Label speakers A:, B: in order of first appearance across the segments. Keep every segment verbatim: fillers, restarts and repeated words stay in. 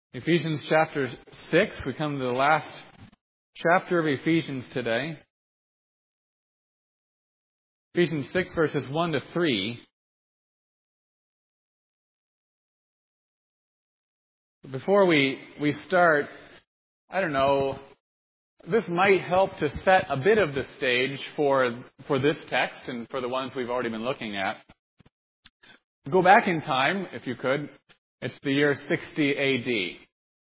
A: Ephesians chapter six. We come to the last chapter of Ephesians today. Ephesians six verses one to three. Before we, we start, I don't know, this might help to set a bit of the stage for, for this text and for the ones we've already been looking at. Go back in time, if you could. It's the year sixty A D.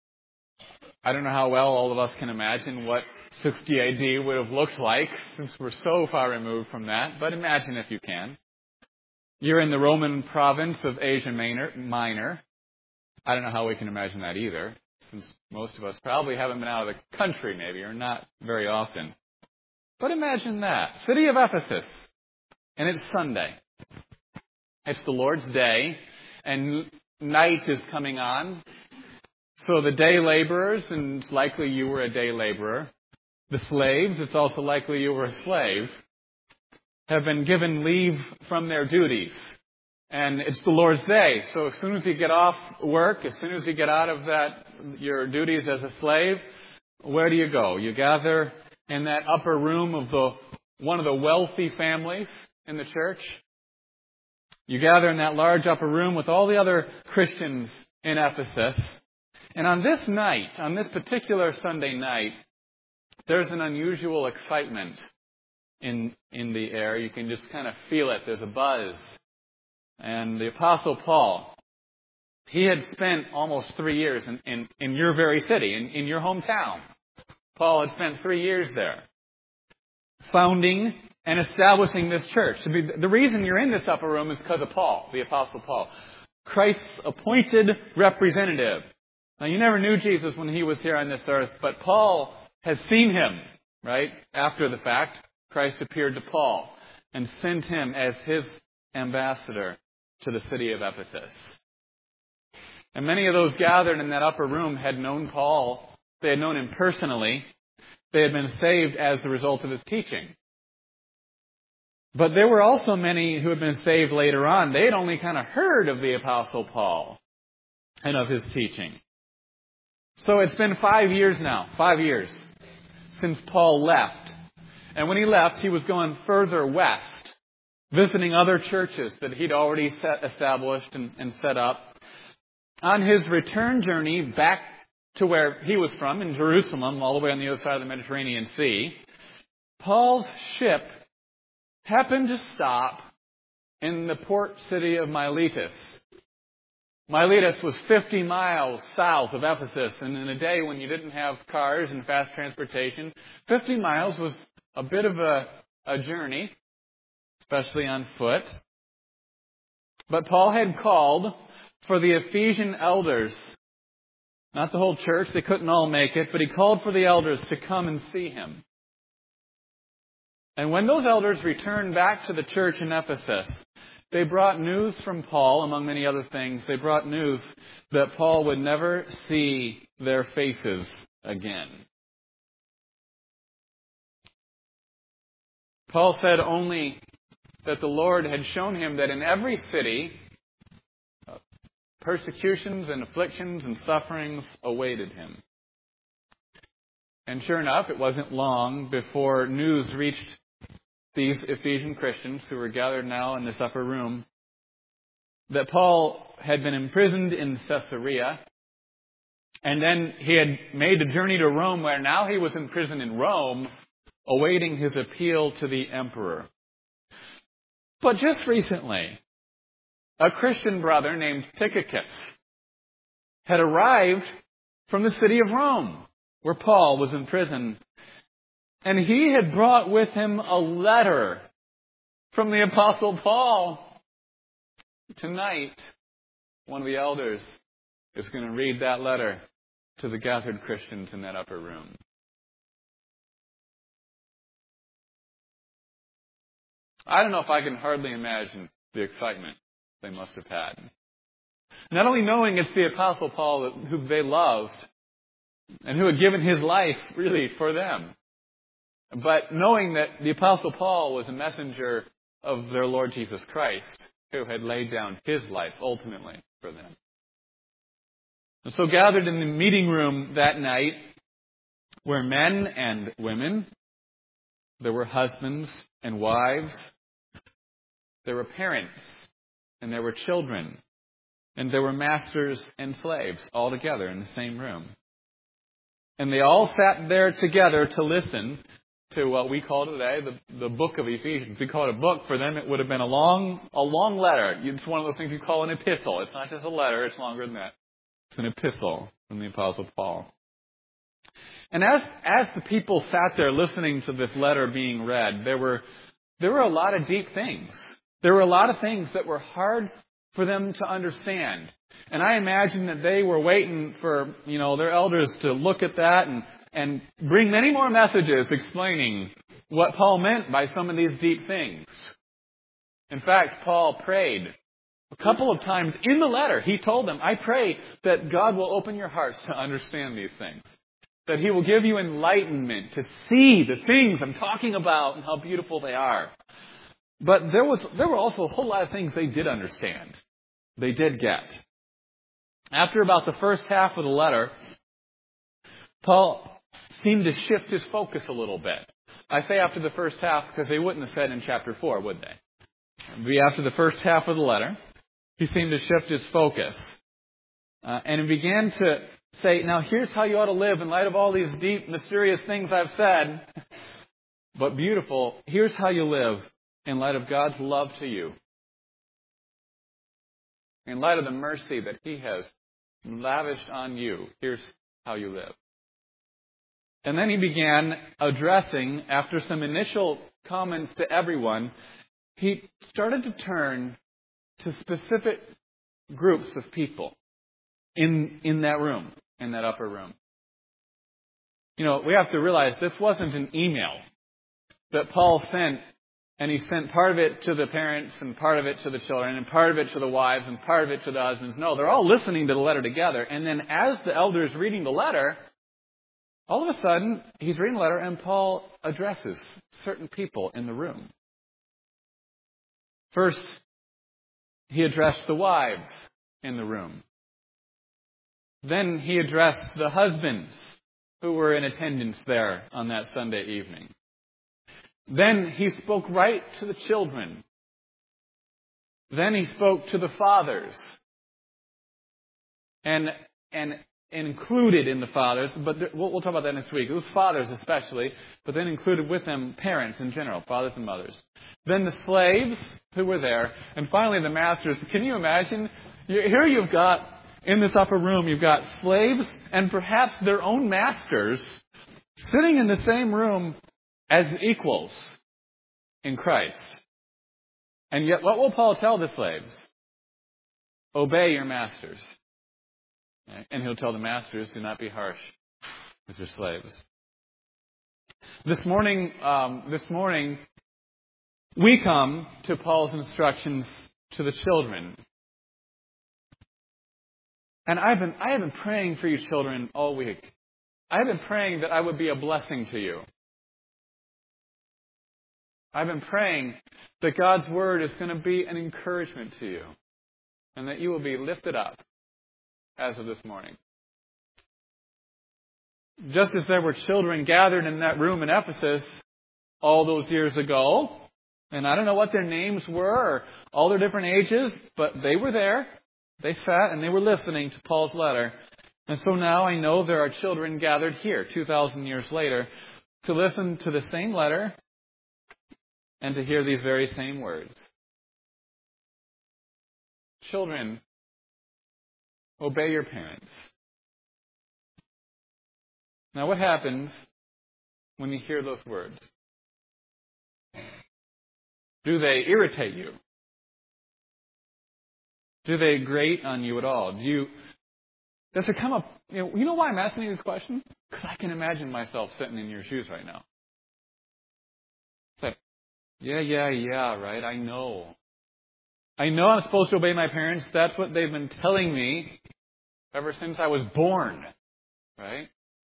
A: I don't know how well all of us can imagine what sixty A D would have looked like, since we're so far removed from that, but imagine if you can. You're in the Roman province of Asia Minor. I don't know how we can imagine that either, since most of us probably haven't been out of the country maybe, or not very often. But imagine that. City of Ephesus. And it's Sunday. It's the Lord's Day, and night is coming on. So the day laborers, and it's likely you were a day laborer, the slaves, it's also likely you were a slave, have been given leave from their duties. And it's the Lord's Day. So as soon as you get off work, as soon as you get out of that, your duties as a slave, where do you go? You gather in that upper room of the one of the wealthy families in the church. You gather in that large upper room with all the other Christians in Ephesus. And on this night, on this particular Sunday night, there's an unusual excitement in in the air. You can just kind of feel it. There's a buzz. And the Apostle Paul, he had spent almost three years in, in, in your very city, in, in your hometown. Paul had spent three years there, founding and establishing this church. The reason you're in this upper room is because of Paul, the Apostle Paul, Christ's appointed representative. Now, you never knew Jesus when he was here on this earth, but Paul has seen him, right? After the fact, Christ appeared to Paul and sent him as his ambassador to the city of Ephesus. And many of those gathered in that upper room had known Paul. They had known him personally. They had been saved as the result of his teaching. But there were also many who had been saved later on. They had only kind of heard of the Apostle Paul and of his teaching. So it's been five years now, five years, since Paul left. And when he left, he was going further west, visiting other churches that he'd already set, established and, and set up. On his return journey back to where he was from, in Jerusalem, all the way on the other side of the Mediterranean Sea, Paul's ship happened to stop in the port city of Miletus. Miletus was fifty miles south of Ephesus, and in a day when you didn't have cars and fast transportation, fifty miles was a bit of a, a journey, especially on foot. But Paul had called for the Ephesian elders, not the whole church, they couldn't all make it, but he called for the elders to come and see him. And when those elders returned back to the church in Ephesus, they brought news from Paul, among many other things. They brought news that Paul would never see their faces again. Paul said only that the Lord had shown him that in every city, persecutions and afflictions and sufferings awaited him. And sure enough, it wasn't long before news reached these Ephesian Christians who were gathered now in this upper room that Paul had been imprisoned in Caesarea, and then he had made a journey to Rome, where now he was in prison in Rome, awaiting his appeal to the emperor. But just recently, a Christian brother named Tychicus had arrived from the city of Rome, where Paul was in prison. And he had brought with him a letter from the Apostle Paul. Tonight, one of the elders is going to read that letter to the gathered Christians in that upper room. I don't know if I can hardly imagine the excitement they must have had. Not only knowing it's the Apostle Paul who they loved and who had given his life really for them, but knowing that the Apostle Paul was a messenger of their Lord Jesus Christ, who had laid down his life ultimately for them. And so gathered in the meeting room that night were men and women. There were husbands and wives. There were parents and there were children. And there were masters and slaves all together in the same room. And they all sat there together to listen to what we call today the, the book of Ephesians. We call it a book. For them, it would have been a long, a long letter. It's one of those things you call an epistle. It's not just a letter. It's longer than that. It's an epistle from the Apostle Paul. And as as the people sat there listening to this letter being read, there were there were a lot of deep things. There were a lot of things that were hard for them to understand. And I imagine that they were waiting for, you know, their elders to look at that and, and bring many more messages explaining what Paul meant by some of these deep things. In fact, Paul prayed a couple of times in the letter. He told them, I pray that God will open your hearts to understand these things. That He will give you enlightenment to see the things I'm talking about and how beautiful they are. But there was there were also a whole lot of things they did understand. They did get. After about the first half of the letter, Paul seemed to shift his focus a little bit. I say after the first half because they wouldn't have said in chapter four, would they? It would be after the first half of the letter, he seemed to shift his focus. Uh, and he began to say, now here's how you ought to live in light of all these deep, mysterious things I've said. But beautiful, here's how you live in light of God's love to you. In light of the mercy that He has lavished on you, here's how you live. And then he began addressing, after some initial comments to everyone, he started to turn to specific groups of people in, in that room, in that upper room. You know, we have to realize this wasn't an email that Paul sent, and he sent part of it to the parents and part of it to the children and part of it to the wives and part of it to the husbands. No, they're all listening to the letter together. And then as the elder is reading the letter, all of a sudden, he's reading the letter and Paul addresses certain people in the room. First, he addressed the wives in the room. Then he addressed the husbands who were in attendance there on that Sunday evening. Then he spoke right to the children. Then he spoke to the fathers. And and included in the fathers, but we'll, we'll talk about that next week. It was fathers especially, but then included with them parents in general, fathers and mothers. Then the slaves who were there, and finally the masters. Can you imagine? Here you've got, in this upper room, you've got slaves and perhaps their own masters sitting in the same room as equals in Christ. And yet, what will Paul tell the slaves? Obey your masters. And he'll tell the masters, do not be harsh with your slaves. This morning, um, this morning, we come to Paul's instructions to the children. And I've been, I have been praying for you children all week. I have been praying that I would be a blessing to you. I've been praying that God's Word is going to be an encouragement to you. And that you will be lifted up as of this morning. Just as there were children gathered in that room in Ephesus all those years ago, and I don't know what their names were or all their different ages, but they were there. They sat and they were listening to Paul's letter. And so now I know there are children gathered here two thousand years later to listen to the same letter and to hear these very same words. Children, obey your parents. Now what happens when you hear those words? Do they irritate you? Do they grate on you at all? Do you, does there come up, you know, you know why I'm asking you this question? Because I can imagine myself sitting in your shoes right now. It's like, yeah, yeah, yeah, right, I know. I know I'm supposed to obey my parents. That's what they've been telling me ever since I was born. Right?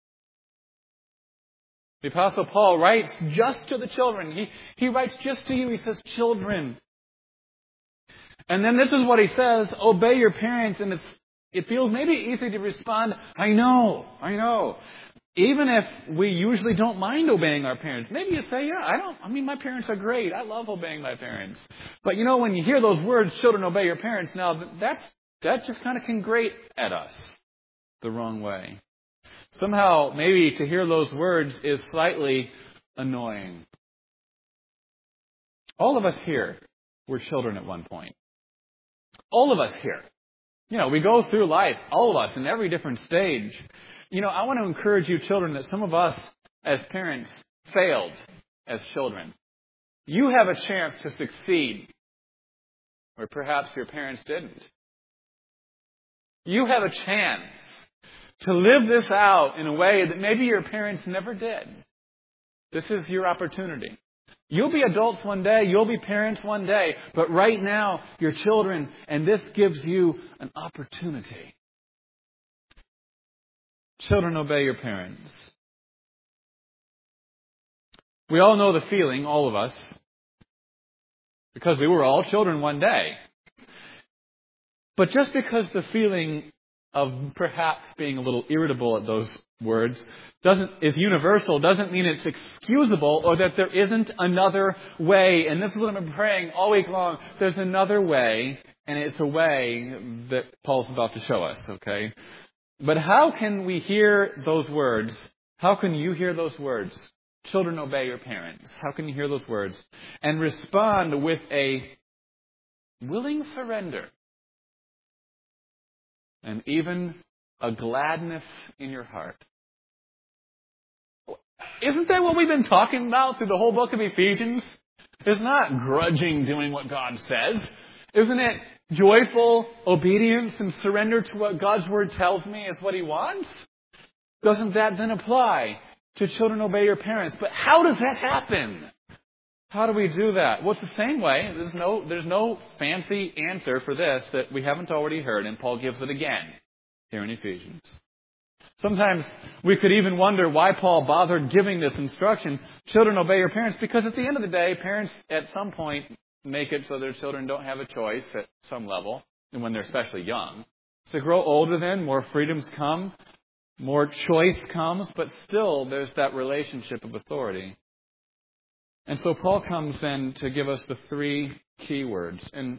A: The Apostle Paul writes just to the children. He, he writes just to you. He says, children. And then this is what he says, obey your parents. And it's, it feels maybe easy to respond, I know, I know. Even if we usually don't mind obeying our parents. Maybe you say, yeah, I don't, I mean, my parents are great. I love obeying my parents. But you know, when you hear those words, children obey your parents, now that's, that just kind of can grate at us the wrong way. Somehow, maybe to hear those words is slightly annoying. All of us here were children at one point. All of us here. You know, we go through life, all of us, in every different stage. You know, I want to encourage you children that some of us as parents failed as children. You have a chance to succeed where perhaps your parents didn't. You have a chance to live this out in a way that maybe your parents never did. This is your opportunity. You'll be adults one day, you'll be parents one day, but right now, you're children, and this gives you an opportunity. Children, obey your parents. We all know the feeling, all of us, because we were all children one day. But just because the feeling of perhaps being a little irritable at those words doesn't is universal, doesn't mean it's excusable or that there isn't another way. And this is what I've been praying all week long. There's another way, and it's a way that Paul's about to show us, okay? But how can we hear those words? How can you hear those words? Children, obey your parents. How can you hear those words? And respond with a willing surrender. And even a gladness in your heart. Isn't that what we've been talking about through the whole book of Ephesians? It's not grudging doing what God says. Isn't it joyful obedience and surrender to what God's Word tells me is what He wants? Doesn't that then apply to children obey your parents? But how does that happen? How do we do that? Well, it's the same way. There's no, there's no fancy answer for this that we haven't already heard, and Paul gives it again here in Ephesians. Sometimes we could even wonder why Paul bothered giving this instruction, children obey your parents, because at the end of the day, parents at some point make it so their children don't have a choice at some level, and when they're especially young. As they grow older then, more freedoms come, more choice comes, but still there's that relationship of authority. And so Paul comes then to give us the three key words. And,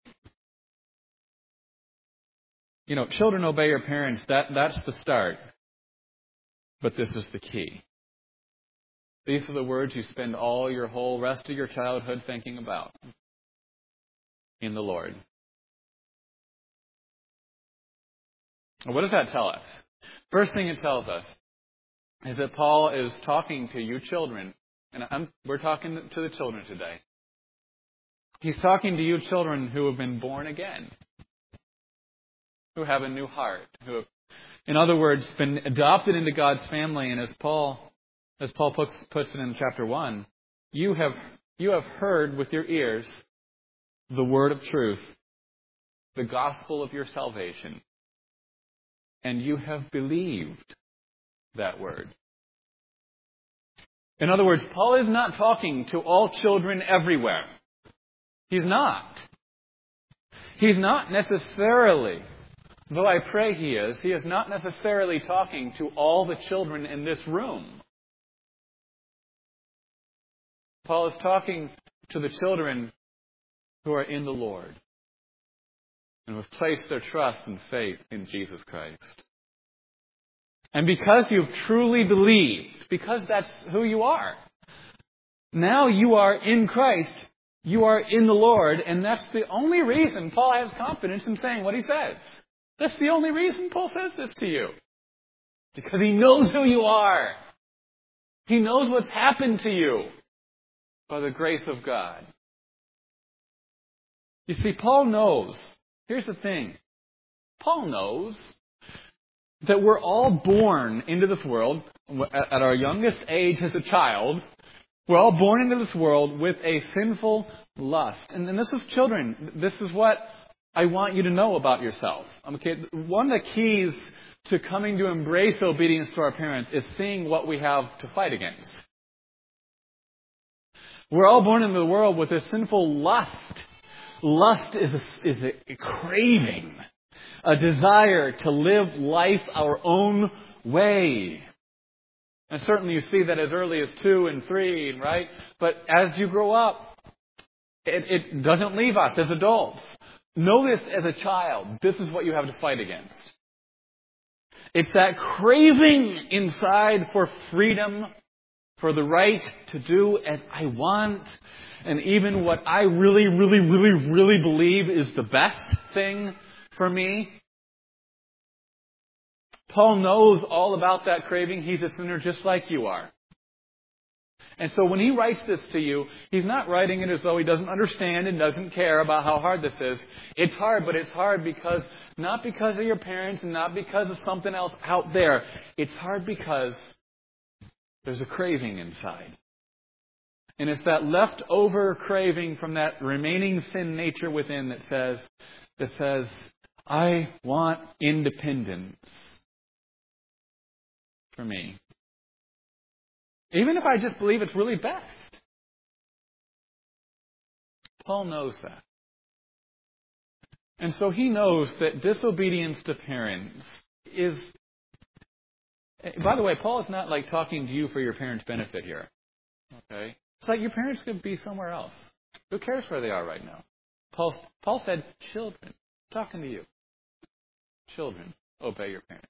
A: you know, children obey your parents, that, that's the start. But this is the key. These are the words you spend all your whole rest of your childhood thinking about in the Lord. What does that tell us? First thing it tells us is that Paul is talking to you children. And I'm, we're talking to the children today. He's talking to you children who have been born again. Who have a new heart. Who have, in other words, been adopted into God's family. And as Paul, as Paul puts, puts it in chapter one, you have, you have heard with your ears the word of truth, the gospel of your salvation. And you have believed that word. In other words, Paul is not talking to all children everywhere. He's not. He's not necessarily, though I pray he is, he is not necessarily talking to all the children in this room. Paul is talking to the children who are in the Lord and who have placed their trust and faith in Jesus Christ. And because you've truly believed, because that's who you are, now you are in Christ, you are in the Lord, and that's the only reason Paul has confidence in saying what he says. That's the only reason Paul says this to you. Because he knows who you are. He knows what's happened to you by the grace of God. You see, Paul knows. Here's the thing. Paul knows that we're all born into this world, at our youngest age as a child, we're all born into this world with a sinful lust. And, and this is children. This is what I want you to know about yourself. Okay, one of the keys to coming to embrace obedience to our parents is seeing what we have to fight against. We're all born into the world with a sinful lust. Lust is a, is a craving. a desire to live life our own way. And certainly you see that as early as two and three, right? But as you grow up, it, it doesn't leave us as adults. Know this as a child. This is what you have to fight against. It's that craving inside for freedom, for the right to do as I want, and even what I really, really, really, really believe is the best thing for me. Paul knows all about that craving. He's a sinner just like you are. And so when he writes this to you, he's not writing it as though he doesn't understand and doesn't care about how hard this is. It's hard, but it's hard because, not because of your parents and not because of something else out there. It's hard because there's a craving inside. And it's that leftover craving from that remaining sin nature within that says, that says, I want independence for me. Even if I just believe it's really best. Paul knows that. And so he knows that disobedience to parents is... By the way, Paul is not like talking to you for your parents' benefit here. Okay? It's like your parents could be somewhere else. Who cares where they are right now? Paul, Paul said, children, talking to you. Children, obey your parents.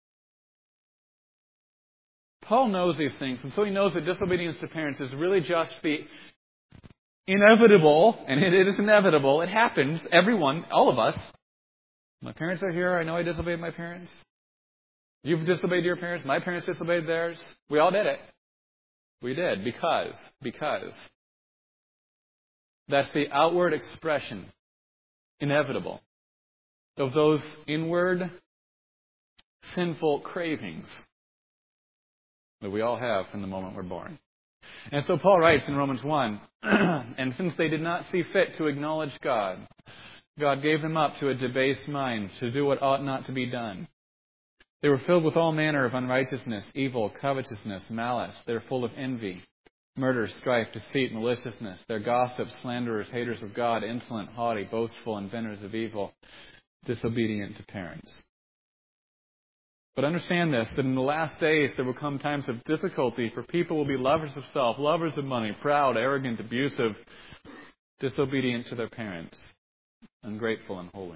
A: Paul knows these things, and so he knows that disobedience to parents is really just the inevitable, and it is inevitable, it happens, everyone, all of us. My parents are here, I know I disobeyed my parents. You've disobeyed your parents, my parents disobeyed theirs. We all did it. We did, because, because that's the outward expression, inevitable, of those inward sinful cravings that we all have from the moment we're born. And so Paul writes in Romans one, and since they did not see fit to acknowledge God, God gave them up to a debased mind to do what ought not to be done. They were filled with all manner of unrighteousness, evil, covetousness, malice. They were full of envy, murder, strife, deceit, maliciousness. They're gossips, slanderers, haters of God, insolent, haughty, boastful, inventors of evil, disobedient to parents. But understand this, that in the last days there will come times of difficulty, for people will be lovers of self, lovers of money, proud, arrogant, abusive, disobedient to their parents, ungrateful and holy.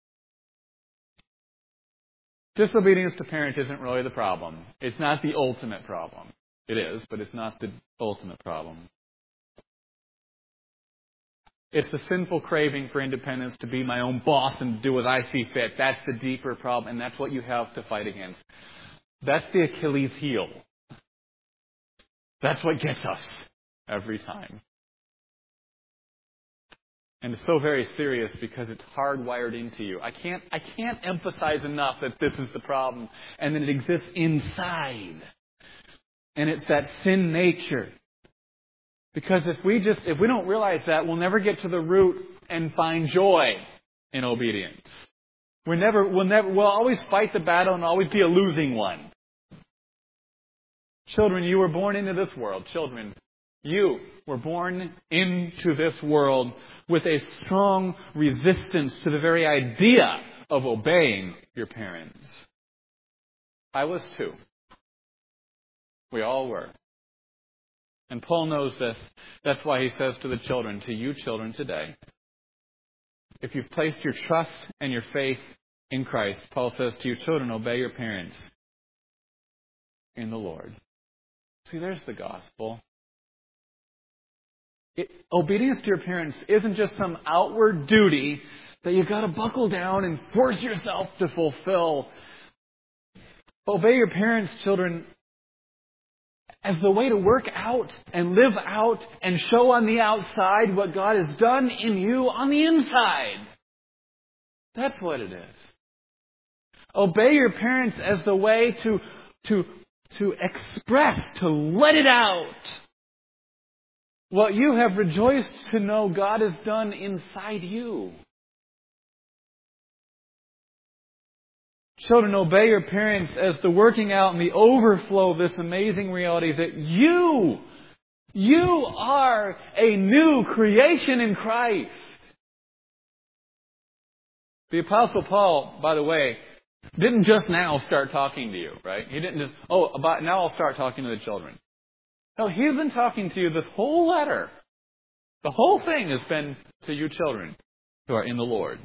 A: Disobedience to parents isn't really the problem. It's not the ultimate problem. It is, but it's not the ultimate problem. It's the sinful craving for independence, to be my own boss and do as I see fit. That's the deeper problem, and that's what you have to fight against. That's the Achilles heel. That's what gets us every time. And it's so very serious because it's hardwired into you. I can't, I can't emphasize enough that this is the problem and that it exists inside. And it's that sin nature. Because if we just, if we don't realize that, we'll never get to the root and find joy in obedience. We're never, we'll never, we'll always fight the battle and always be a losing one. Children, you were born into this world. Children, you were born into this world with a strong resistance to the very idea of obeying your parents. I was too. We all were. And Paul knows this. That's why he says to the children, to you children today, if you've placed your trust and your faith in Christ, Paul says to you children, obey your parents in the Lord. See, there's the gospel. It, obedience to your parents isn't just some outward duty that you've got to buckle down and force yourself to fulfill. Obey your parents, children, as the way to work out and live out and show on the outside what God has done in you on the inside. That's what it is. Obey your parents as the way to, to, to express, to let it out what you have rejoiced to know God has done inside you. Children, obey your parents as the working out and the overflow of this amazing reality that you, you are a new creation in Christ. The Apostle Paul, by the way, didn't just now start talking to you, right? He didn't just, oh, about now I'll start talking to the children. No, he's been talking to you this whole letter. The whole thing has been to you children who are in the Lord.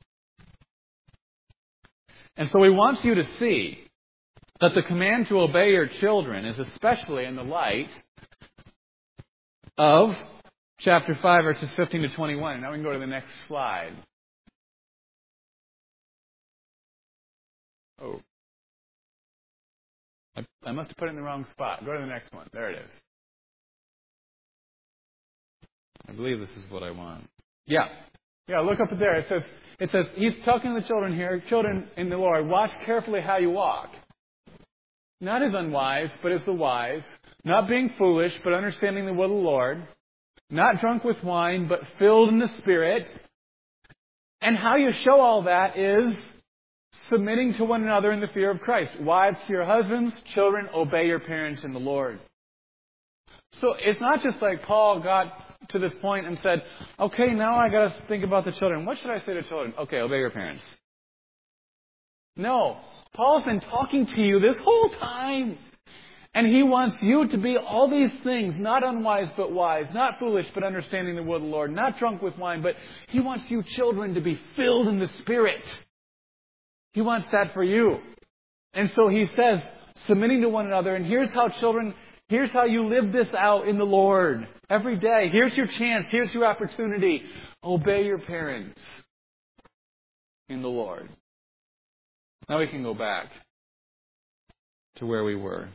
A: And so he wants you to see that the command to obey your children is especially in the light of chapter five, verses fifteen to twenty-one. Now we can go to the next slide. Oh. I, I must have put it in the wrong spot. Go to the next one. There it is. I believe this is what I want. Yeah. Yeah, look up there. It says, it says, he's talking to the children here. Children in the Lord, watch carefully how you walk. Not as unwise, but as the wise. Not being foolish, but understanding the will of the Lord. Not drunk with wine, but filled in the Spirit. And how you show all that is submitting to one another in the fear of Christ. Wives to your husbands, children, obey your parents in the Lord. So it's not just like Paul got to this point and said, okay, now I got to think about the children. What should I say to children? Okay, obey your parents. No. Paul's been talking to you this whole time. And he wants you to be all these things, not unwise but wise, not foolish but understanding the will of the Lord, not drunk with wine, but he wants you children to be filled in the Spirit. He wants that for you. And so he says, submitting to one another, and here's how children, here's how you live this out in the Lord. Every day, here's your chance, here's your opportunity. Obey your parents in the Lord. Now we can go back to where we were.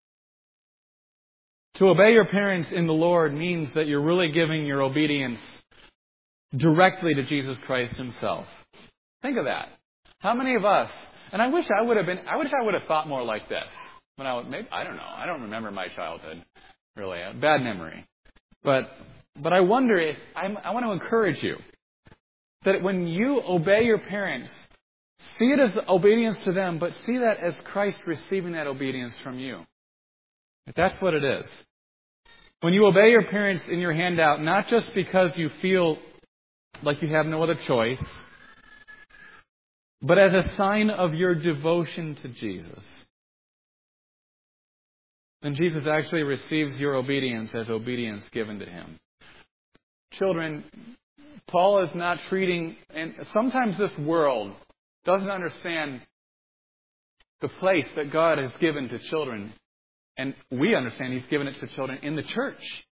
A: To obey your parents in the Lord means that you're really giving your obedience directly to Jesus Christ Himself. Think of that. How many of us, and I wish I would have been, I wish I would have thought more like this. When I, maybe, I don't know, I don't remember my childhood, really, a bad memory. But, but I wonder if, I'm, I want to encourage you, that when you obey your parents, see it as obedience to them, but see that as Christ receiving that obedience from you. That's what it is. When you obey your parents in your handout, not just because you feel like you have no other choice, but as a sign of your devotion to Jesus, then Jesus actually receives your obedience as obedience given to Him. Children, Paul is not treating, and sometimes this world doesn't understand the place that God has given to children. And we understand He's given it to children in the church.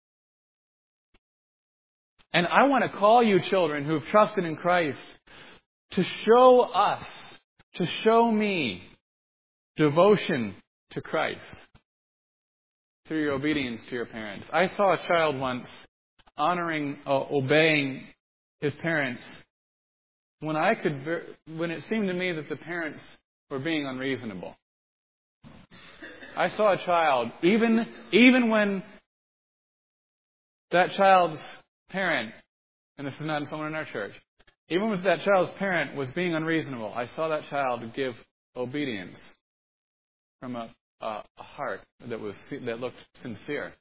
A: And I want to call you children who have trusted in Christ to show us, to show me devotion to Christ through your obedience to your parents. I saw a child once honoring, uh, obeying his parents when I could, when it seemed to me that the parents were being unreasonable. I saw a child, even, even when that child's parent, and this is not someone in our church, even when that child's parent was being unreasonable, I saw that child give obedience from a, a, a heart that was that looked sincere.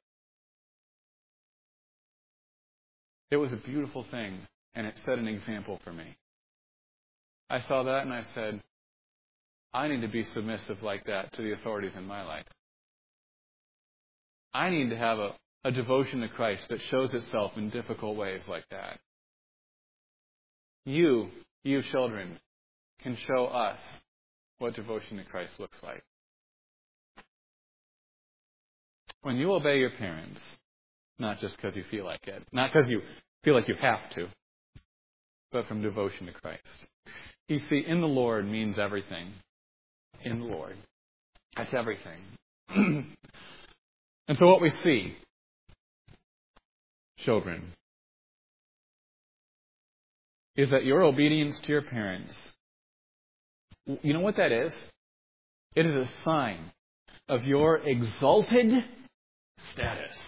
A: It was a beautiful thing, and it set an example for me. I saw that and I said, I need to be submissive like that to the authorities in my life. I need to have a, a devotion to Christ that shows itself in difficult ways like that. You, you children, can show us what devotion to Christ looks like. When you obey your parents, not just because you feel like it, not because you feel like you have to, but from devotion to Christ. You see, in the Lord means everything. In the Lord. That's everything. And so what we see, children, is that your obedience to your parents, you know what that is? It is a sign of your exalted status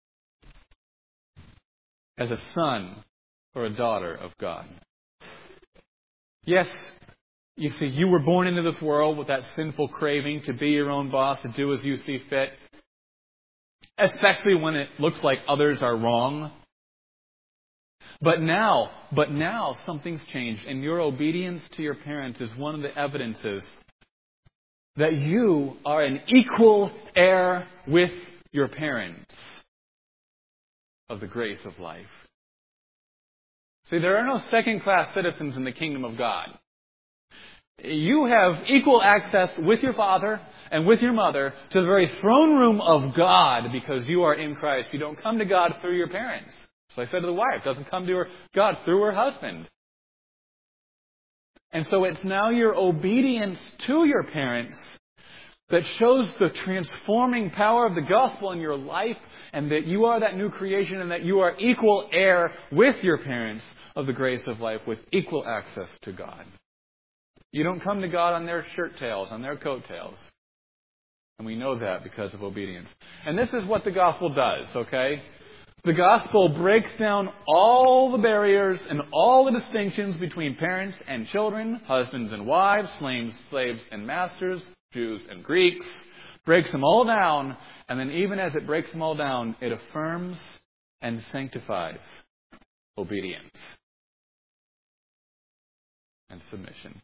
A: as a son or a daughter of God. Yes, you see, you were born into this world with that sinful craving to be your own boss, to do as you see fit, especially when it looks like others are wrong. But now, but now something's changed, and your obedience to your parents is one of the evidences that you are an equal heir with your parents of the grace of life. See, there are no second-class citizens in the kingdom of God. You have equal access with your father and with your mother to the very throne room of God because you are in Christ. You don't come to God through your parents. So I said to the wife, doesn't come to her God through her husband. And so it's now your obedience to your parents that shows the transforming power of the gospel in your life, and that you are that new creation, and that you are equal heir with your parents of the grace of life with equal access to God. You don't come to God on their shirt tails, on their coat tails. And we know that because of obedience. And this is what the gospel does, okay? The gospel breaks down all the barriers and all the distinctions between parents and children, husbands and wives, slaves, slaves and masters, Jews and Greeks. Breaks them all down, and then even as it breaks them all down, it affirms and sanctifies obedience and submission.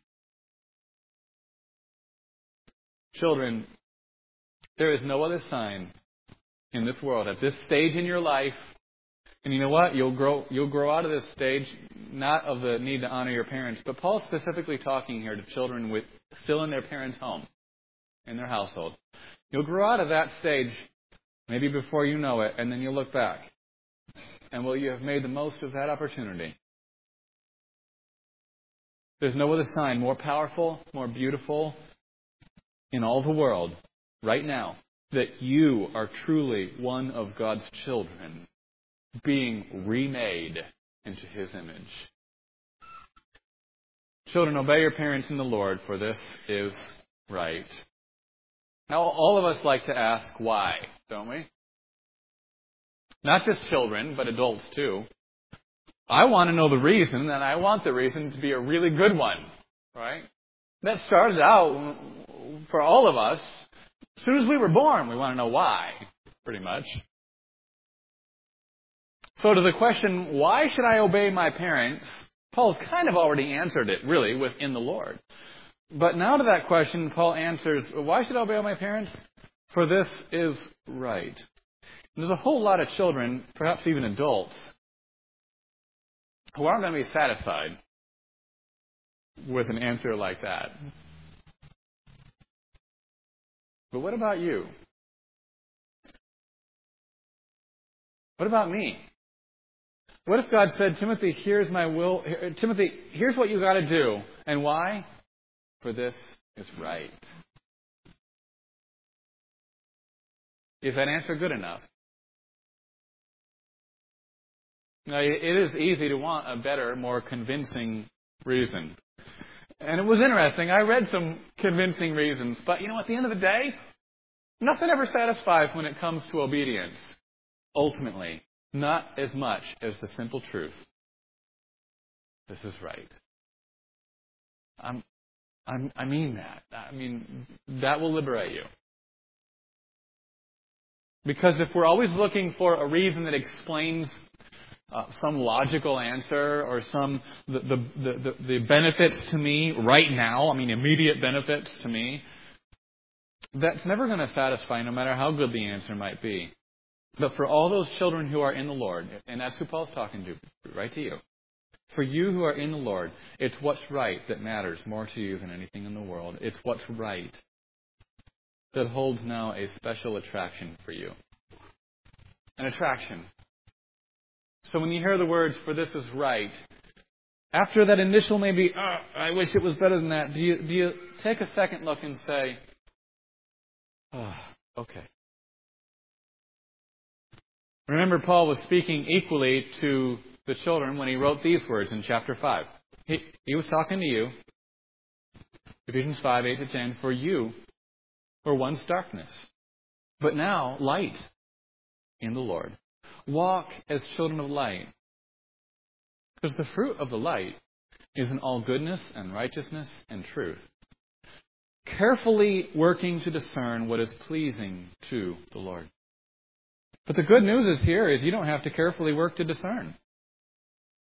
A: Children, there is no other sign in this world at this stage in your life. And you know what? You'll grow you'll grow out of this stage, not of the need to honor your parents, but Paul's specifically talking here to children with still in their parents' home, in their household. You'll grow out of that stage maybe before you know it, and then you'll look back. And will you have made the most of that opportunity? There's no other sign more powerful, more beautiful in all the world right now that you are truly one of God's children, being remade into His image. Children, obey your parents in the Lord, for this is right. Now, all of us like to ask why, don't we? Not just children, but adults too. I want to know the reason, and I want the reason to be a really good one, right? That started out for all of us. As soon as we were born, we want to know why, pretty much. So to the question, why should I obey my parents? Paul's kind of already answered it, really, within the Lord. But now to that question, Paul answers, why should I obey my parents? For this is right. And there's a whole lot of children, perhaps even adults, who aren't going to be satisfied with an answer like that. But what about you? What about me? What if God said, Timothy, here's my will. Timothy, here's what you got to do. And why? For this is right. Is that answer good enough? Now, it is easy to want a better, more convincing reason. And it was interesting. I read some convincing reasons. But, you know, at the end of the day, nothing ever satisfies when it comes to obedience. Ultimately, not as much as the simple truth. This is right. I'm, I'm, I mean that. I mean, that will liberate you. Because if we're always looking for a reason that explains Uh, some logical answer or some the, the the the benefits to me right now, I mean immediate benefits to me, that's never going to satisfy no matter how good the answer might be. But for all those children who are in the Lord, and that's who Paul's talking to, right to you. For you who are in the Lord, it's what's right that matters more to you than anything in the world. It's what's right that holds now a special attraction for you. An attraction. So when you hear the words, for this is right, after that initial maybe, oh, I wish it was better than that, do you, do you take a second look and say, oh, okay. Remember, Paul was speaking equally to the children when he wrote these words in chapter five. He, he was talking to you, Ephesians five, eight to ten, for you were once darkness, but now light in the Lord. Walk as children of light. Because the fruit of the light is in all goodness and righteousness and truth. Carefully working to discern what is pleasing to the Lord. But the good news is here is you don't have to carefully work to discern.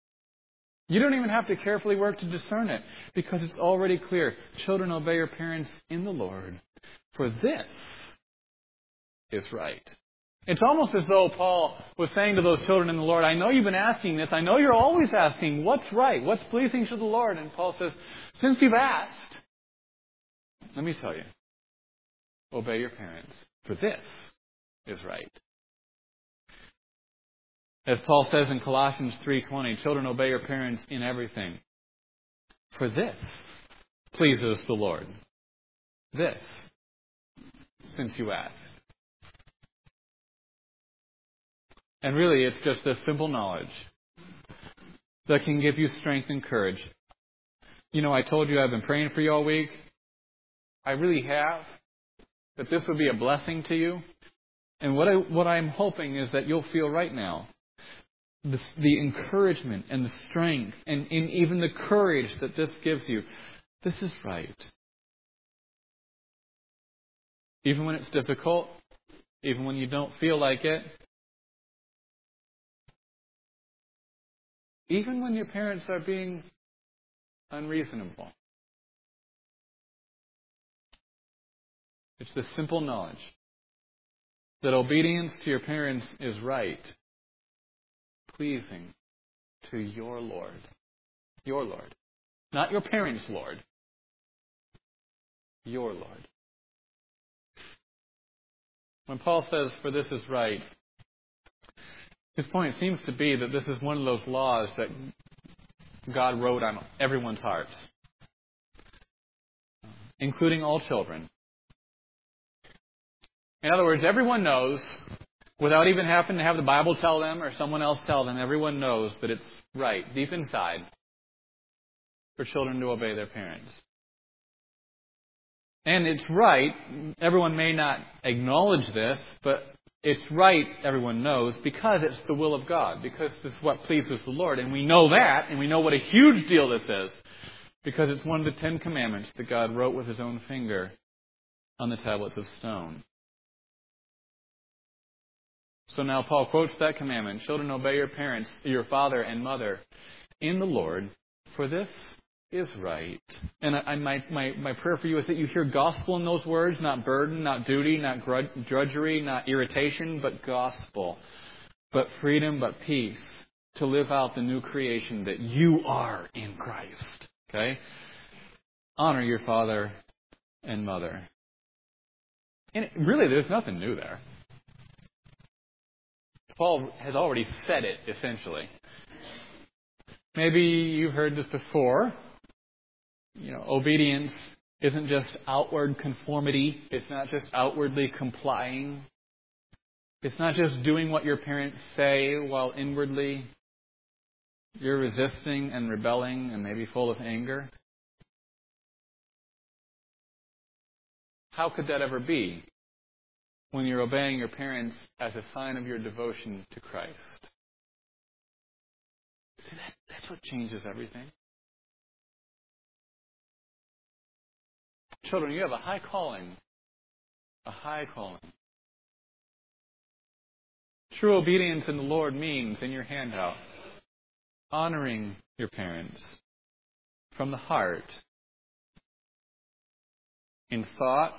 A: You don't even have to carefully work to discern it, because it's already clear. Children, obey your parents in the Lord, for this is right. It's almost as though Paul was saying to those children in the Lord, I know you've been asking this. I know you're always asking, what's right? What's pleasing to the Lord? And Paul says, since you've asked, let me tell you, obey your parents, for this is right. As Paul says in Colossians three twenty, children, obey your parents in everything, for this pleases the Lord. This, since you asked. And really, it's just this simple knowledge that can give you strength and courage. You know, I told you I've been praying for you all week. I really have. That this would be a blessing to you. And what, I, what I'm hoping is that you'll feel right now the, the encouragement and the strength and, and even the courage that this gives you. This is right. Even when it's difficult, even when you don't feel like it, even when your parents are being unreasonable. It's the simple knowledge that obedience to your parents is right, pleasing to your Lord. Your Lord. Not your parents' Lord. Your Lord. When Paul says, for this is right, his point seems to be that this is one of those laws that God wrote on everyone's hearts, including all children. In other words, everyone knows, without even having to have the Bible tell them or someone else tell them, everyone knows that it's right, deep inside, for children to obey their parents. And it's right, everyone may not acknowledge this, but it's right, everyone knows, because it's the will of God, because this is what pleases the Lord. And we know that, and we know what a huge deal this is, because it's one of the Ten Commandments that God wrote with His own finger on the tablets of stone. So now Paul quotes that commandment, children, obey your parents, your father and mother in the Lord, for this is right. And I, my, my, my prayer for you is that you hear gospel in those words, not burden, not duty, not drudgery, not irritation, but gospel, but freedom, but peace, to live out the new creation that you are in Christ. Okay? Honor your father and mother. And really, there's nothing new there. Paul has already said it, essentially. Maybe you've heard this before. You know, obedience isn't just outward conformity. It's not just outwardly complying. It's not just doing what your parents say while inwardly you're resisting and rebelling and maybe full of anger. How could that ever be when you're obeying your parents as a sign of your devotion to Christ? See, that, that's what changes everything. Children, you have a high calling. A high calling. True obedience in the Lord means, in your handout, honoring your parents from the heart, in thought,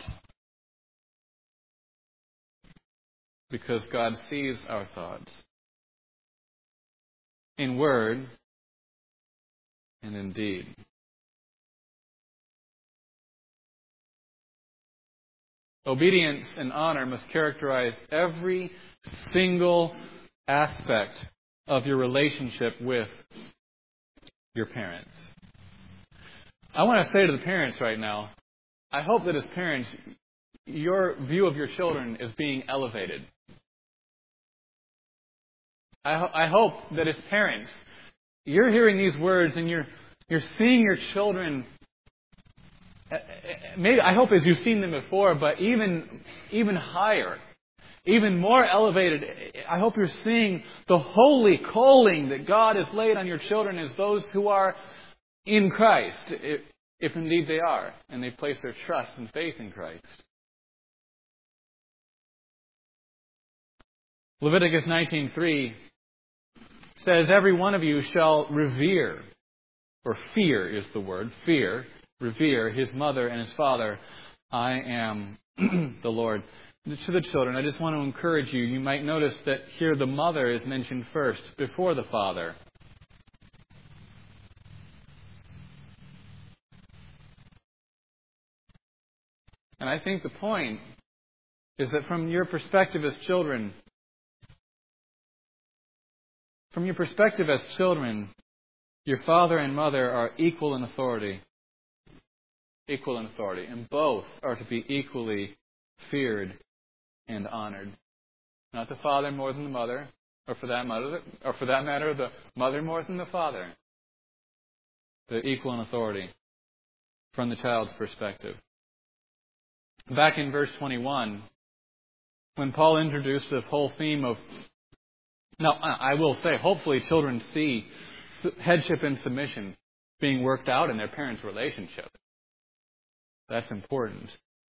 A: because God sees our thoughts, in word, and in deed. Obedience and honor must characterize every single aspect of your relationship with your parents. I want to say to the parents right now, I hope that as parents, your view of your children is being elevated. I, ho- I hope that as parents, you're hearing these words and you're you're seeing your children. Maybe I hope as you've seen them before, but even even higher, even more elevated. I hope you're seeing the holy calling that God has laid on your children as those who are in Christ, if, if indeed they are, and they place their trust and faith in Christ. Leviticus nineteen three says, "Every one of you shall revere or fear is the word, fear, revere his mother and his father. I am the Lord. To the children, I just want to encourage you. You might notice that here the mother is mentioned first, before the father. And I think the point is that from your perspective as children, from your perspective as children, your father and mother are equal in authority. Equal in authority. And both are to be equally feared and honored. Not the father more than the mother, or for that matter, or for that matter, the mother more than the father. They're equal in authority from the child's perspective. Back in verse twenty-one, when Paul introduced this whole theme of, now I will say, hopefully children see headship and submission being worked out in their parents' relationship. That's important.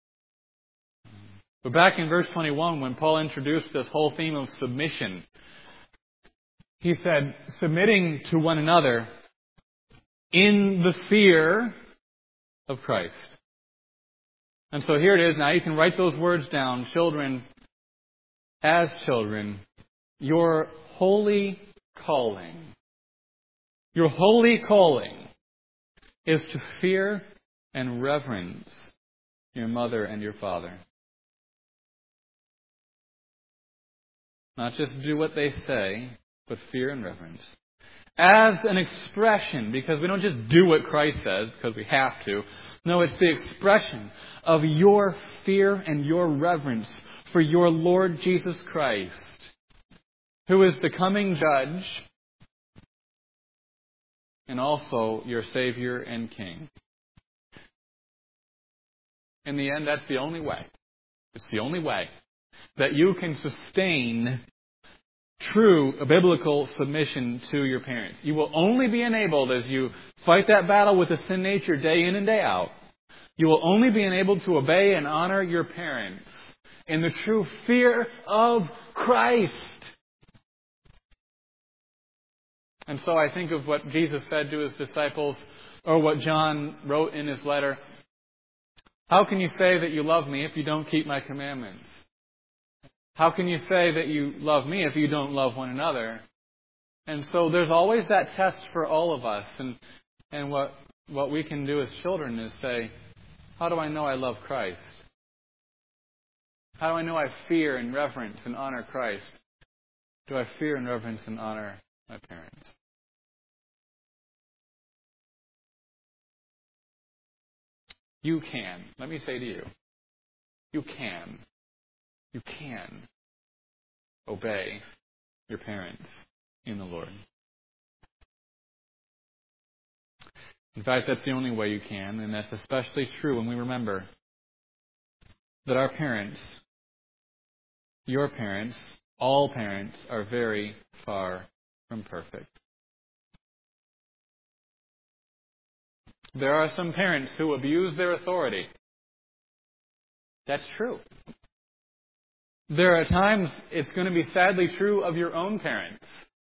A: But back in verse twenty-one, when Paul introduced this whole theme of submission, he said, submitting to one another in the fear of Christ. And so here it is. Now you can write those words down. Children, as children, your holy calling, your holy calling is to fear and reverence your mother and your father. Not just do what they say, but fear and reverence. As an expression, because we don't just do what Christ says because we have to. No, it's the expression of your fear and your reverence for your Lord Jesus Christ, who is the coming judge and also your Savior and King. In the end, that's the only way. It's the only way that you can sustain true biblical submission to your parents. You will only be enabled as you fight that battle with the sin nature day in and day out. You will only be enabled to obey and honor your parents in the true fear of Christ. And so I think of what Jesus said to his disciples, or what John wrote in his letter. How can you say that you love me if you don't keep my commandments? How can you say that you love me if you don't love one another? And so there's always that test for all of us. And and what what we can do as children is say, how do I know I love Christ? How do I know I fear and reverence and honor Christ? Do I fear and reverence and honor my parents? You can. Let me say to you, you can. You can obey your parents in the Lord. In fact, that's the only way you can, and that's especially true when we remember that our parents, your parents, all parents, are very far from perfect. There are some parents who abuse their authority. That's true. There are times it's going to be sadly true of your own parents.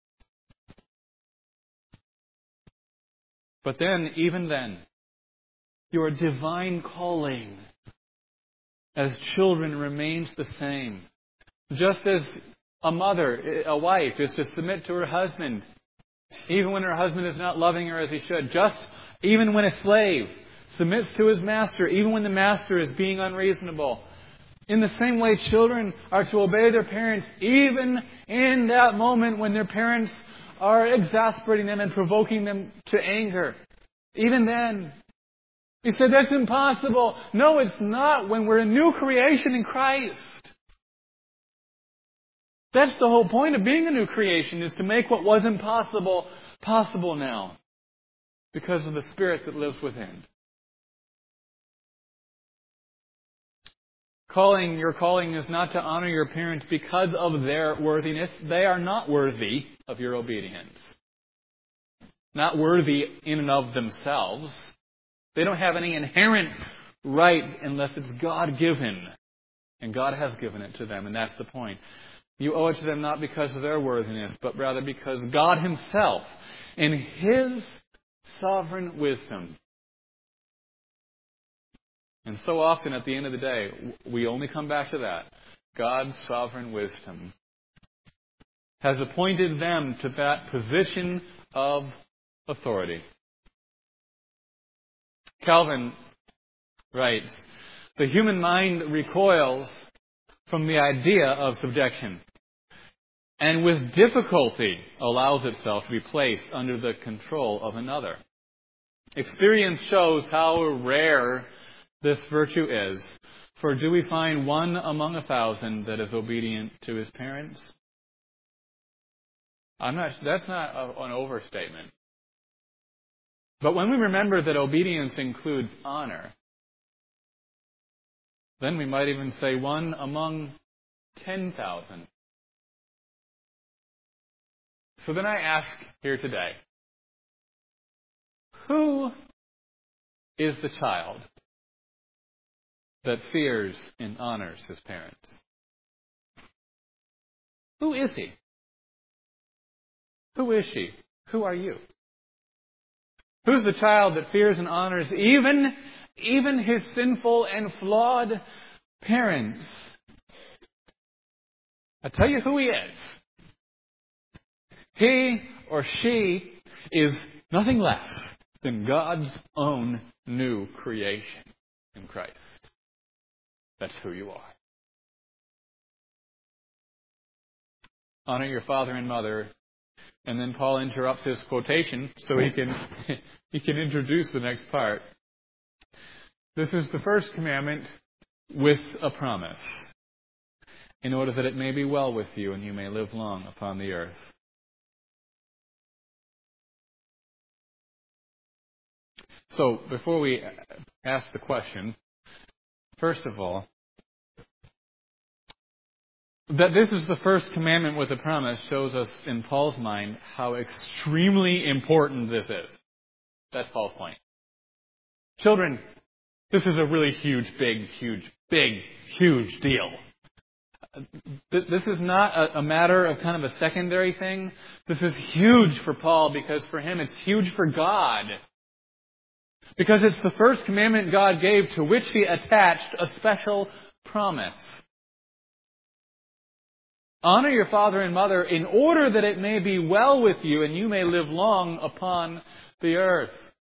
A: But then, even then, your divine calling as children remains the same. Just as a mother, a wife, is to submit to her husband, even when her husband is not loving her as he should. Just even when a slave submits to his master, even when the master is being unreasonable. In the same way, children are to obey their parents even in that moment when their parents are exasperating them and provoking them to anger. Even then. You said, that's impossible. No, it's not when we're a new creation in Christ. That's the whole point of being a new creation, is to make what was impossible possible now because of the Spirit that lives within. Calling, your calling is not to honor your parents because of their worthiness. They are not worthy of your obedience. Not worthy in and of themselves. They don't have any inherent right unless it's God-given. And God has given it to them, and that's the point. You owe it to them not because of their worthiness, but rather because God Himself, in His sovereign wisdom. And so often at the end of the day, we only come back to that. God's sovereign wisdom has appointed them to that position of authority. Calvin writes, the human mind recoils from the idea of subjection, and with difficulty allows itself to be placed under the control of another. Experience shows how rare this virtue is, for do we find one among a thousand that is obedient to his parents? I'm not, that's not a, an overstatement. But when we remember that obedience includes honor, then we might even say one among ten thousand. So then I ask here today, who is the child that fears and honors his parents? Who is he? Who is she? Who are you? Who's the child that fears and honors even, even his sinful and flawed parents? I tell you who he is. He or she is nothing less than God's own new creation in Christ. That's who you are. Honor your father and mother. And then Paul interrupts his quotation so he can he can introduce the next part. This is the first commandment with a promise, in order that it may be well with you and you may live long upon the earth. So, before we ask the question, first of all, that this is the first commandment with a promise shows us in Paul's mind how extremely important this is. That's Paul's point. Children, this is a really huge, big, huge, big, huge deal. This is not a matter of kind of a secondary thing. This is huge for Paul because for him it's huge for God. Because it's the first commandment God gave to which he attached a special promise. Honor your father and mother in order that it may be well with you and you may live long upon the earth.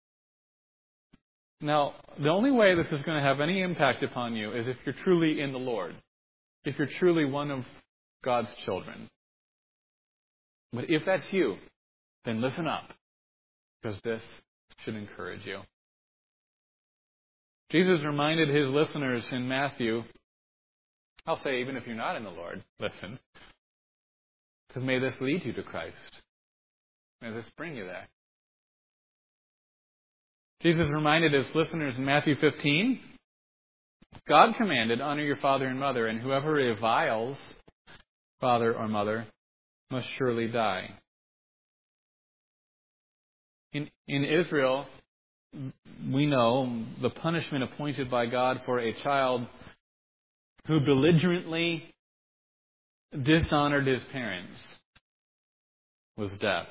A: Now, the only way this is going to have any impact upon you is if you're truly in the Lord. If you're truly one of God's children. But if that's you, then listen up. Because this should encourage you. Jesus reminded his listeners in Matthew, I'll say even if you're not in the Lord, listen. Because may this lead you to Christ. May this bring you there. Jesus reminded his listeners in Matthew fifteen, God commanded, honor your father and mother, and whoever reviles father or mother must surely die. In, in Israel, we know the punishment appointed by God for a child who belligerently dishonored his parents was death.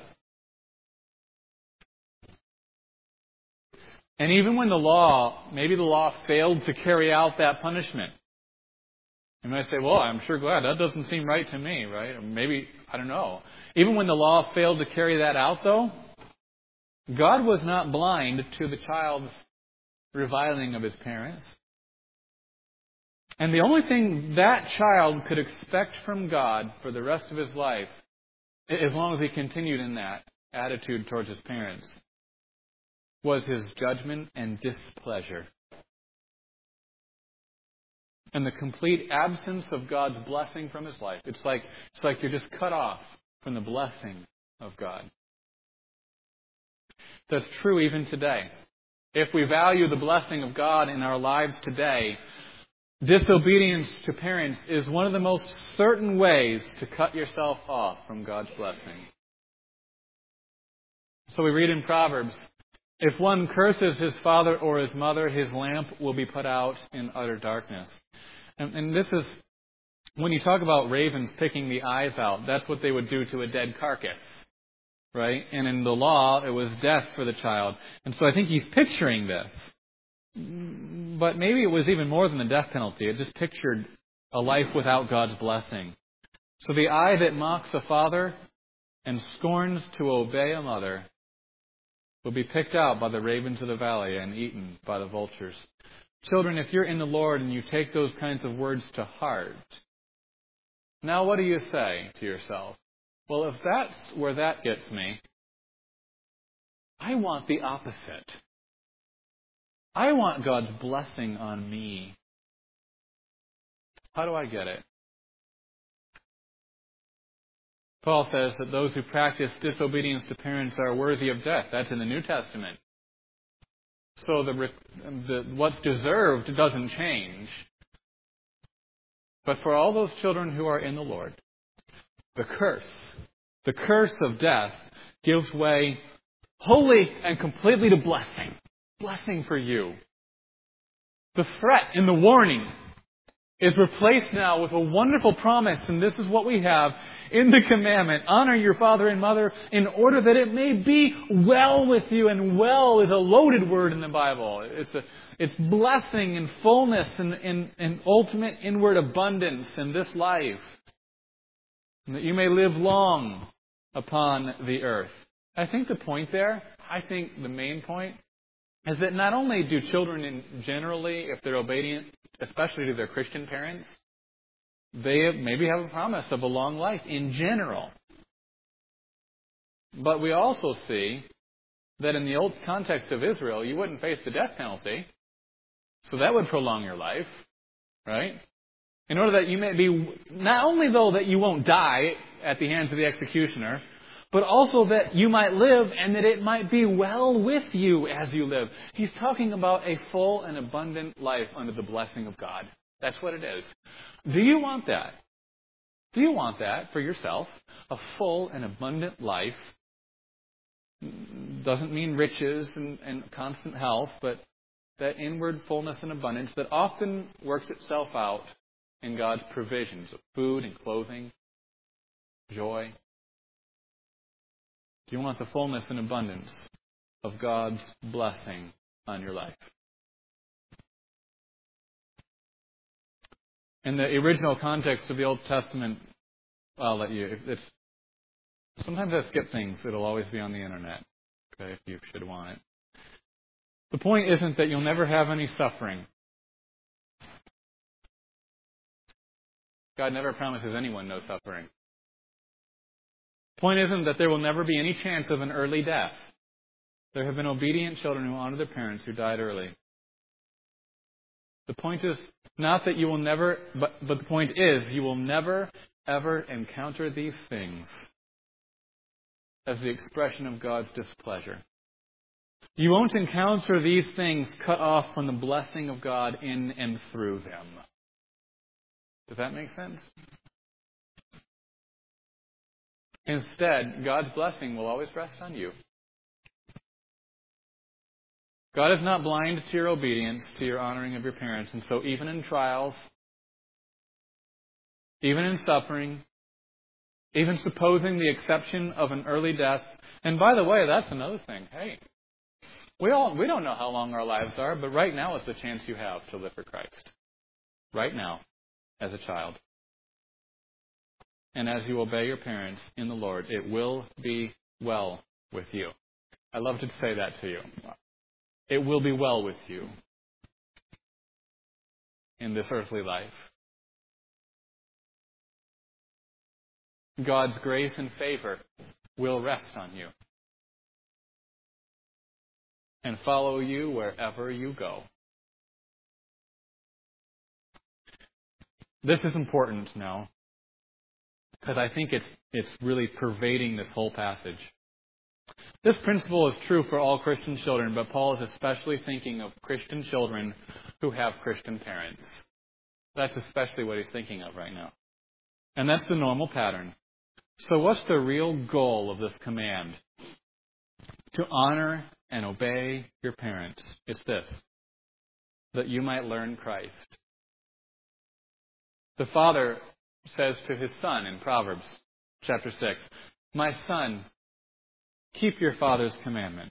A: And even when the law, maybe the law failed to carry out that punishment. You might say, well, I'm sure glad. That doesn't seem right to me, right? Or maybe, I don't know. Even when the law failed to carry that out, though, God was not blind to the child's reviling of his parents. And the only thing that child could expect from God for the rest of his life, as long as he continued in that attitude towards his parents, was his judgment and displeasure. And the complete absence of God's blessing from his life. It's like, it's like you're just cut off from the blessing of God. That's true even today. If we value the blessing of God in our lives today, disobedience to parents is one of the most certain ways to cut yourself off from God's blessing. So we read in Proverbs, if one curses his father or his mother, his lamp will be put out in utter darkness. And, and this is, when you talk about ravens picking the eyes out, that's what they would do to a dead carcass. right? And in the law, it was death for the child. And so I think he's picturing this. But maybe it was even more than the death penalty. It just pictured a life without God's blessing. So the eye that mocks a father and scorns to obey a mother will be picked out by the ravens of the valley and eaten by the vultures. Children, if you're in the Lord and you take those kinds of words to heart, now what do you say to yourself? Well, if that's where that gets me, I want the opposite. I want God's blessing on me. How do I get it? Paul says that those who practice disobedience to parents are worthy of death. That's in the New Testament. So the, the what's deserved doesn't change. But for all those children who are in the Lord, the curse, the curse of death gives way wholly and completely to blessing. Blessing for you. The threat and the warning is replaced now with a wonderful promise, and this is what we have in the commandment. Honor your father and mother in order that it may be well with you. And well is a loaded word in the Bible. It's a, it's blessing and fullness and, and, and ultimate inward abundance in this life. And that you may live long upon the earth. I think the point there, I think the main point, is that not only do children in generally, if they're obedient, especially to their Christian parents, they maybe have a promise of a long life in general. But we also see that in the old context of Israel, you wouldn't face the death penalty. So that would prolong your life, right? In order that you may be, not only though that you won't die at the hands of the executioner, but also that you might live and that it might be well with you as you live. He's talking about a full and abundant life under the blessing of God. That's what it is. Do you want that? Do you want that for yourself? A full and abundant life doesn't mean riches and, and constant health, but that inward fullness and abundance that often works itself out in God's provisions of food and clothing, joy. Do you want the fullness and abundance of God's blessing on your life? In the original context of the Old Testament, I'll let you. It's, sometimes I skip things that'll always be on the internet, okay, if you should want it. The point isn't that you'll never have any suffering. God never promises anyone no suffering. The point isn't that there will never be any chance of an early death. There have been obedient children who honor their parents who died early. The point is not that you will never, but, but the point is you will never, ever encounter these things as the expression of God's displeasure. You won't encounter these things cut off from the blessing of God in and through them. Does that make sense? Instead, God's blessing will always rest on you. God is not blind to your obedience, to your honoring of your parents. And so even in trials, even in suffering, even supposing the exception of an early death, and by the way, that's another thing. Hey, we all we don't know how long our lives are, but right now is the chance you have to live for Christ. Right now, as a child. And as you obey your parents in the Lord, it will be well with you. I love to say that to you. It will be well with you in this earthly life. God's grace and favor will rest on you and follow you wherever you go. This is important now because I think it's it's really pervading this whole passage. This principle is true for all Christian children, but Paul is especially thinking of Christian children who have Christian parents. That's especially what he's thinking of right now. And that's the normal pattern. So what's the real goal of this command? To honor and obey your parents. It's this, that you might learn Christ. The father says to his son in Proverbs chapter six, "My son, Keep your father's commandment,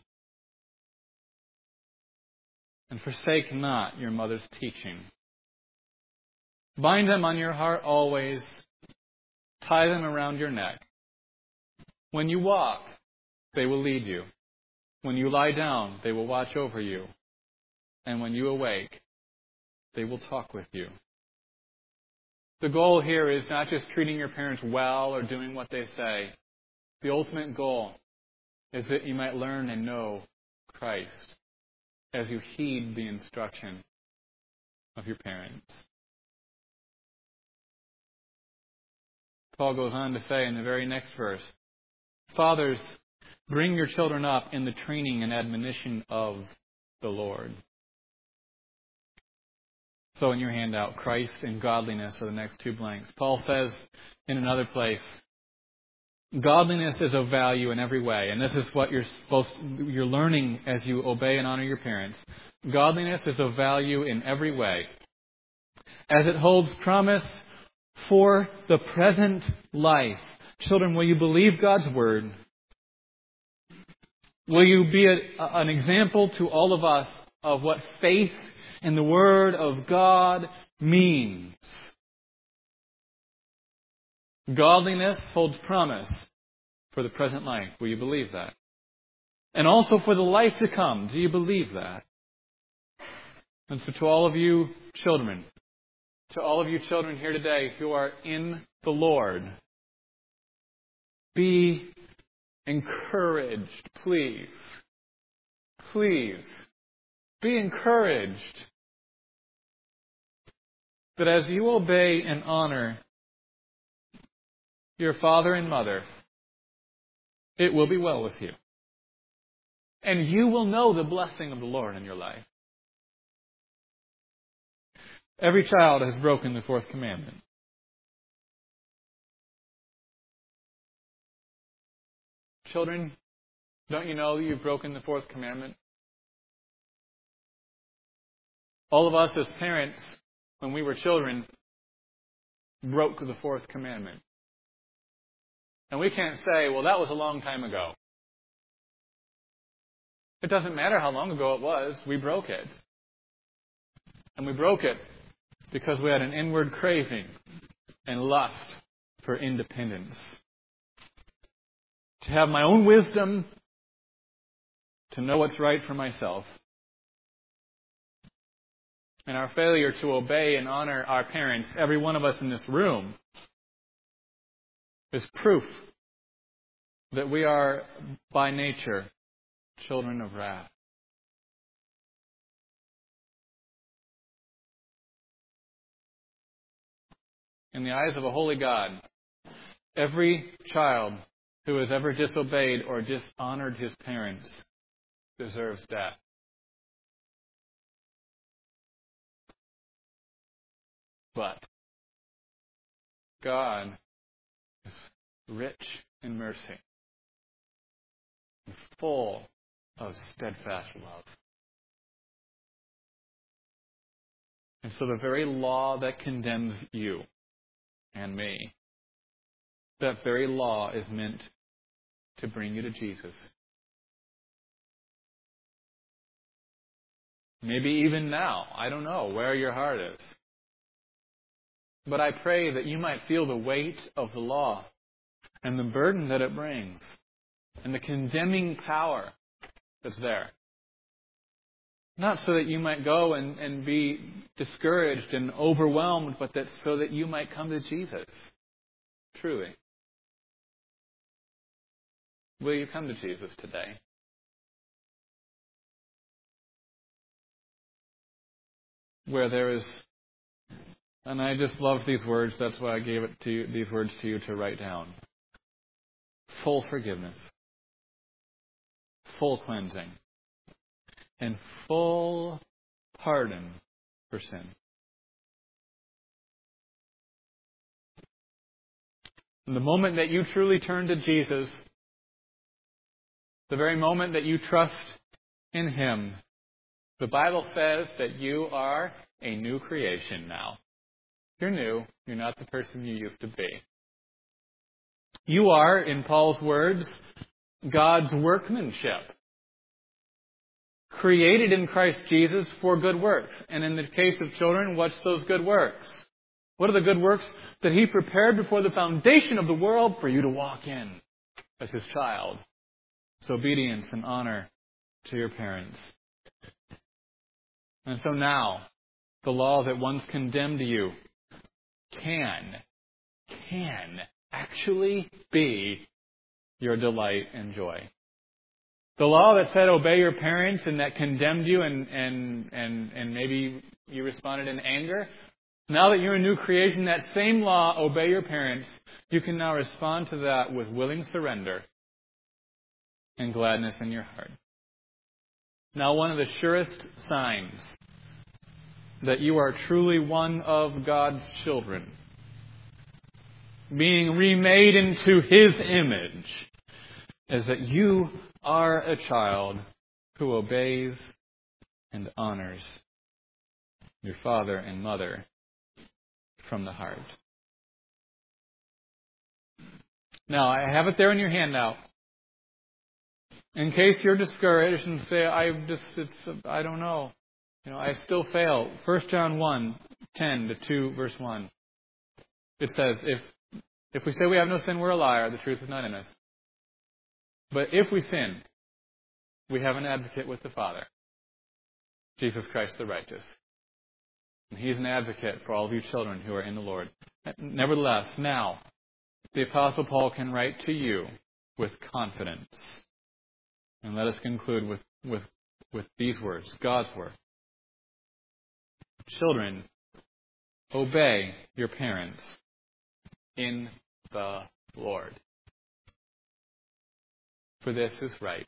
A: and forsake not your mother's teaching. Bind them on your heart always. Tie them around your neck. When you walk, they will lead you. When you lie down, they will watch over you. And when you awake, they will talk with you. The goal here is not just treating your parents well or doing what they say. The ultimate goal is that you might learn and know Christ as you heed the instruction of your parents. Paul goes on to say in the very next verse, Fathers, bring your children up in the training and admonition of the Lord. So in your handout, Christ and godliness are the next two blanks. Paul says in another place, godliness is of value in every way, and this is what you're supposed you're learning as you obey and honor your parents. Godliness is of value in every way, as it holds promise for the present life. Children, will you believe God's word? Will you be a, an example to all of us of what faith in the Word of God means? Godliness holds promise for the present life. Will you believe that? And also for the life to come. Do you believe that? And so to all of you children, to all of you children here today who are in the Lord, be encouraged, please. Please. Be encouraged that as you obey and honor your father and mother, it will be well with you. And you will know the blessing of the Lord in your life. Every child has broken the fourth commandment. Children, don't you know you've broken the fourth commandment? All of us as parents, when we were children, broke the fourth commandment. And we can't say, well, that was a long time ago. It doesn't matter how long ago it was, we broke it. And we broke it because we had an inward craving and lust for independence. To have my own wisdom, to know what's right for myself. And our failure to obey and honor our parents, every one of us in this room, is proof that we are by nature children of wrath. In the eyes of a holy God, every child who has ever disobeyed or dishonored his parents deserves death. But God is rich in mercy and full of steadfast love. And so the very law that condemns you and me, that very law is meant to bring you to Jesus. Maybe even now, I don't know where your heart is. But I pray that you might feel the weight of the law and the burden that it brings and the condemning power that's there. Not so that you might go and, and be discouraged and overwhelmed, but that so that you might come to Jesus. Truly. Will you come to Jesus today? Where there is, and I just love these words, that's why I gave it to you, these words to you to write down. Full forgiveness, full cleansing, and full pardon for sin. And the moment that you truly turn to Jesus, the very moment that you trust in Him, the Bible says that you are a new creation now. You're new. You're not the person you used to be. You are, in Paul's words, God's workmanship, created in Christ Jesus for good works. And in the case of children, what's those good works? What are the good works that He prepared before the foundation of the world for you to walk in as His child? It's obedience and honor to your parents. And so now, the law that once condemned you can, can actually be your delight and joy. The law that said obey your parents and that condemned you and, and, and, and maybe you responded in anger, now that you're a new creation, that same law, obey your parents, you can now respond to that with willing surrender and gladness in your heart. Now, one of the surest signs that you are truly one of God's children, being remade into His image, is that you are a child who obeys and honors your father and mother from the heart. Now, I have it there in your handout. In case you're discouraged and say, I just, it's, I don't know. You know, I still fail. First John one, ten to two, verse one. It says, if if we say we have no sin, we're a liar. The truth is not in us. But if we sin, we have an advocate with the Father, Jesus Christ the righteous. And He's an advocate for all of you children who are in the Lord. Nevertheless, now, the Apostle Paul can write to you with confidence. And let us conclude with, with, with these words, God's word. Children, obey your parents in the Lord, for this is right.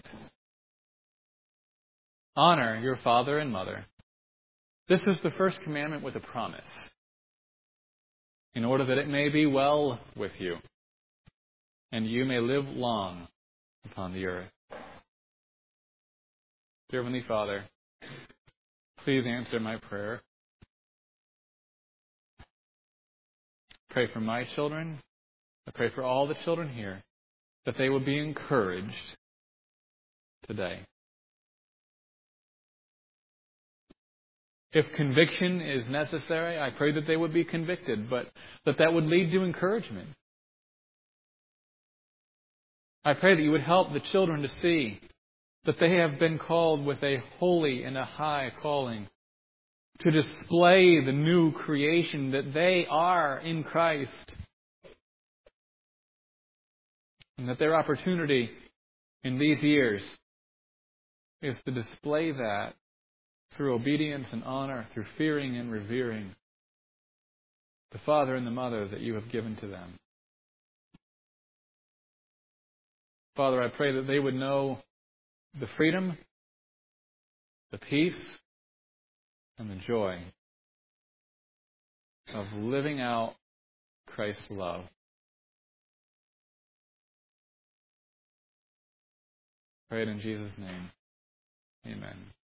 A: Honor your father and mother. This is the first commandment with a promise, in order that it may be well with you, and you may live long upon the earth. Dear Heavenly Father, please answer my prayer. Pray for my children. I pray for all the children here, that they will be encouraged today. If conviction is necessary, I pray that they would be convicted, but that that would lead to encouragement. I pray that you would help the children to see that they have been called with a holy and a high calling to display the new creation that they are in Christ. And that their opportunity in these years is to display that through obedience and honor, through fearing and revering the father and the mother that you have given to them. Father, I pray that they would know the freedom, the peace, and the joy of living out Christ's love. Pray it in Jesus' name. Amen.